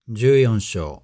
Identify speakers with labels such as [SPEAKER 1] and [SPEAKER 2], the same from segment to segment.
[SPEAKER 1] 14章。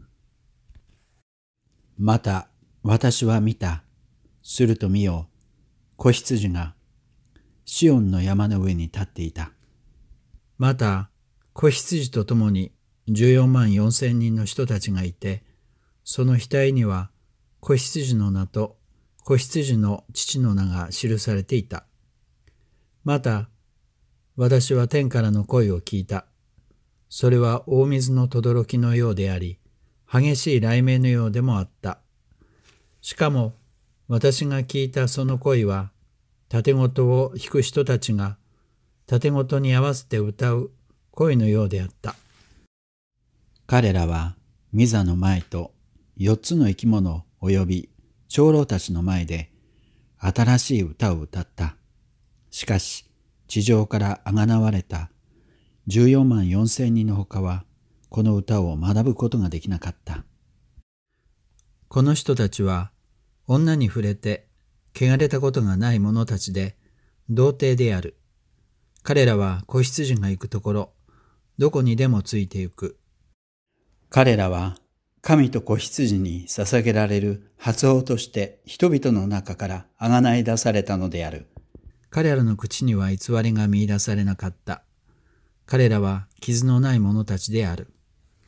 [SPEAKER 1] また私は見た。すると見よ、子羊がシオンの山の上に立っていた。また子羊と共に14万4千人の人たちがいて、その額には子羊の名と子羊の父の名が記されていた。また私は天からの声を聞いた。それは大水の轟のようであり、激しい雷鳴のようでもあった。しかも私が聞いたその声は、盾事を弾く人たちが盾事に合わせて歌う声のようであった。彼らは御座の前と4つの生き物及び長老たちの前で新しい歌を歌った。しかし地上からあがなわれた14万4千人のほかはこの歌を学ぶことができなかった。この人たちは女に触れて汚れたことがない者たちで童貞である。彼らは子羊が行くところ、どこにでもついて行く。彼らは神と子羊に捧げられる初音として人々の中からあがない出されたのである。彼らの口には偽りが見出されなかった。彼らは傷のない者たちである。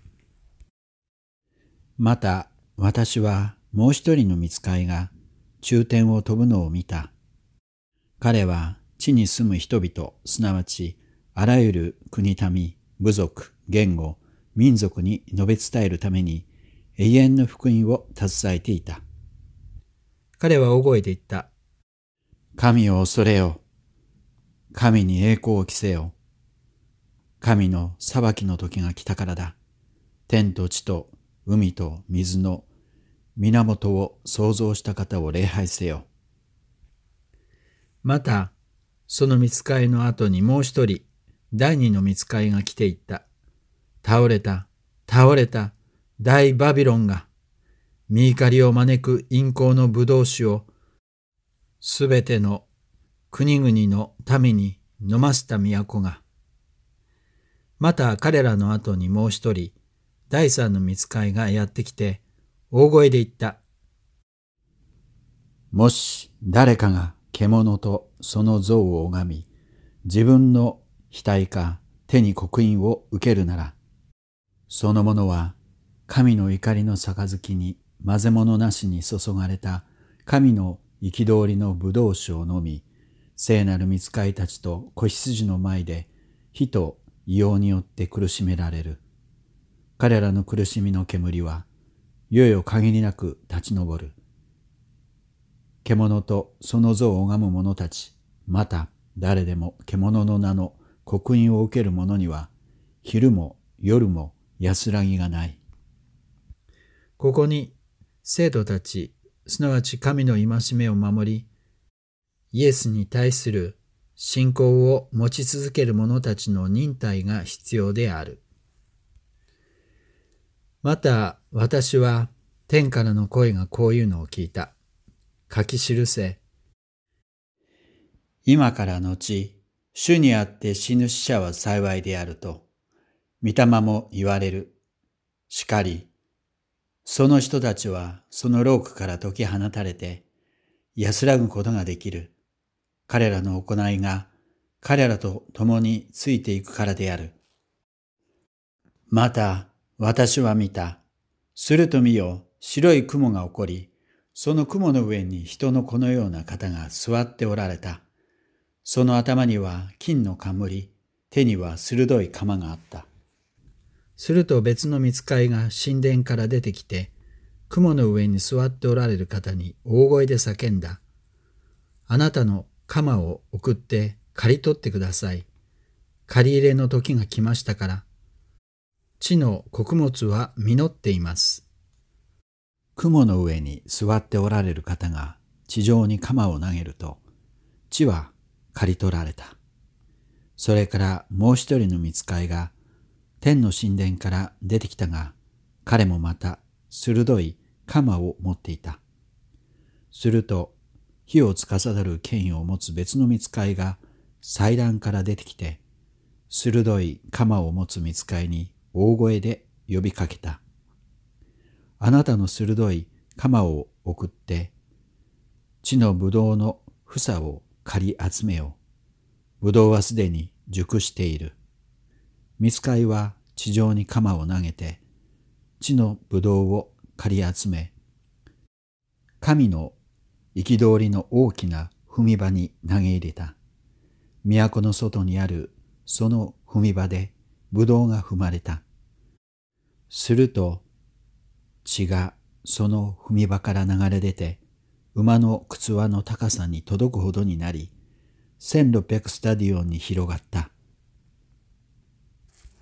[SPEAKER 1] また私はもう一人の御使いが中天を飛ぶのを見た。彼は地に住む人々、すなわちあらゆる国民、部族、言語、民族に述べ伝えるために永遠の福音を携えていた。彼は大声で言った。神を恐れよ。神に栄光を着せよ。神の裁きの時が来たからだ。天と地と海と水の源を創造した方を礼拝せよ。また、その御使いの後にもう一人、第二の御使いが来ていった。倒れた、倒れた、大バビロンが、御怒りを招く陰行の葡萄酒を、すべての国々の民に飲ませた都が。また彼らの後にもう一人、第三の御使いがやってきて、大声で言った。もし誰かが獣とその像を拝み、自分の額か手に刻印を受けるなら、その者は神の怒りの杯に混ぜ物なしに注がれた神の憤りの葡萄酒を飲み、聖なる御使いたちと子羊の前で火と硫黄によって苦しめられる。彼らの苦しみの煙は、いよいよ限りなく立ち上る。獣とその像を拝む者たち、また誰でも獣の名の刻印を受ける者には、昼も夜も安らぎがない。ここに生徒たち、すなわち神の戒めを守り、イエスに対する信仰を持ち続ける者たちの忍耐が必要である。また私は天からの声がこういうのを聞いた。書き記せ。今から後、主にあって死ぬ死者は幸いであると、御霊も言われる。しかり、その人たちはその労苦から解き放たれて、安らぐことができる。彼らの行いが彼らと共についていくからである。また、私は見た。すると見よ、白い雲が起こり、その雲の上に人の子のような方が座っておられた。その頭には金の冠、手には鋭い鎌があった。すると別の御使いが神殿から出てきて、雲の上に座っておられる方に大声で叫んだ。あなたの鎌を送って刈り取ってください。刈り入れの時が来ましたから。地の穀物は実っています。雲の上に座っておられる方が地上に鎌を投げると、地は刈り取られた。それからもう一人の御使いが天の神殿から出てきたが、彼もまた鋭い鎌を持っていた。すると火を司る権威を持つ別の御使いが祭壇から出てきて、鋭い鎌を持つ御使いに大声で呼びかけた。あなたの鋭い鎌を送って、地のぶどうの房を刈り集めよう。ぶどうはすでに熟している。御使いは地上に鎌を投げて、地のぶどうを刈り集め、神の憤りの大きな踏み場に投げ入れた。都の外にあるその踏み場でぶどうが踏まれた。すると血がその踏み場から流れ出て、馬の靴輪の高さに届くほどになり、1600スタディオンに広がった。